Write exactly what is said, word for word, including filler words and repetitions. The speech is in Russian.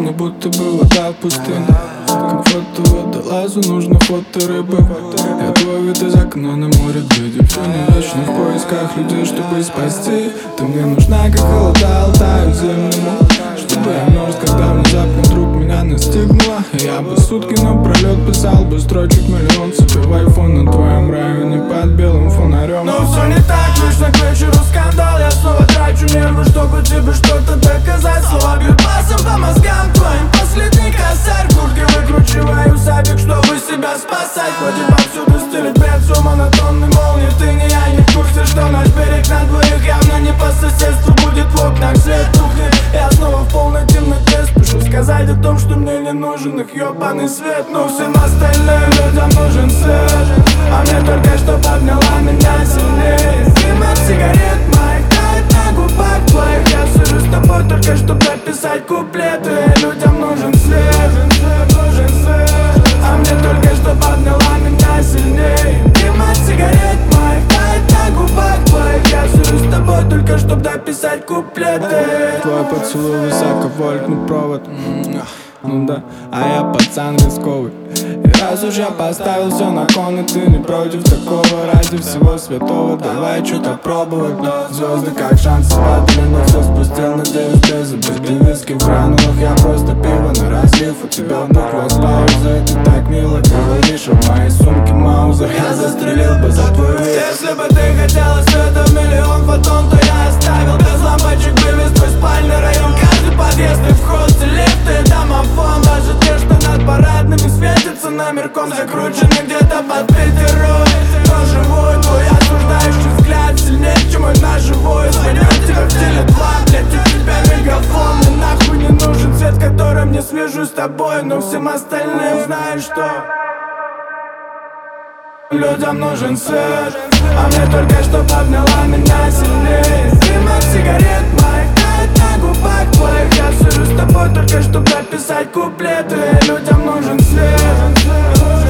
мне будто бы вода в пустыне. Как фото водолазу нужно фото рыбы. Я твой вид из окна на море глядя. Все не вечно в поисках людей, чтобы спасти. Ты мне нужна, как холода Алтаю зимнему. Чтобы я мерз, когда внезапно вдруг меня настигнула. Я бы сутки напролет писал бы строчек миллион себе в айфон на твоем районе под белым фонарем. Но все не так, вечно к вечеру скандал. Я снова трачу нервы, чтобы тебе что-то доказать. Слова бьют басом по мозгам твоим. Последний косарь, куртки выкручиваю сабик, чтобы себя спасать. Ходим повсюду, стелит бред, все монотонный молнии. Ты не я, не в курсе, что наш берег на двоих явно не по соседству. Будет в окнах свет тухнет. Я снова в полной темноте спешу сказать о том, что мне не нужен их ёбаный свет. Но всем остальным людям нужен свет, а мне только что подняла меня сильнее. Дым от сигарет моих тает на губах твоих. Я сижу с тобой только чтоб дописать куплеты. Людям нужен свет, нужен свет, а мне только что подняла меня сильнее. Дым от сигарет моих тает на губах твоих. Я сижу с тобой только чтоб дописать куплеты. Твой поцелуй высоковольтный провод. Ну да, а я пацан рисковый. И раз уж я поставил все на кон, и ты не против такого, ради всего святого давай что-то пробовать. Звезды как шансы падали, но все спустил, надеюсь, без обиды. Виски в гранулах, я просто пиво на разлив. У тебя буква с паузой, ты так мило говоришь. А в моей сумке маузер, я застрелил бы за твой вид. Если бы ты хотела света в миллион фотон, то я оставил без лампочек, вывез твой спальный район. Каждый подъезд и вход, лифты, домофон. Даже те, что над парадными светятся номерком, закручены где-то под Питером. Но живой твой осуждающий взгляд сильнее, чем мой ножевой. Звоню тебя в теле два, блядь, у тебя мегафон. Мне нахуй не нужен свет, которым не свяжусь с тобой. Но всем остальным знаешь что? Людям нужен свет, а мне только что подняла меня сильнее. Дым от сигарет моих тает на губах твоих. Я сижу с тобой только чтоб дописать куплеты. Людям нужен свет.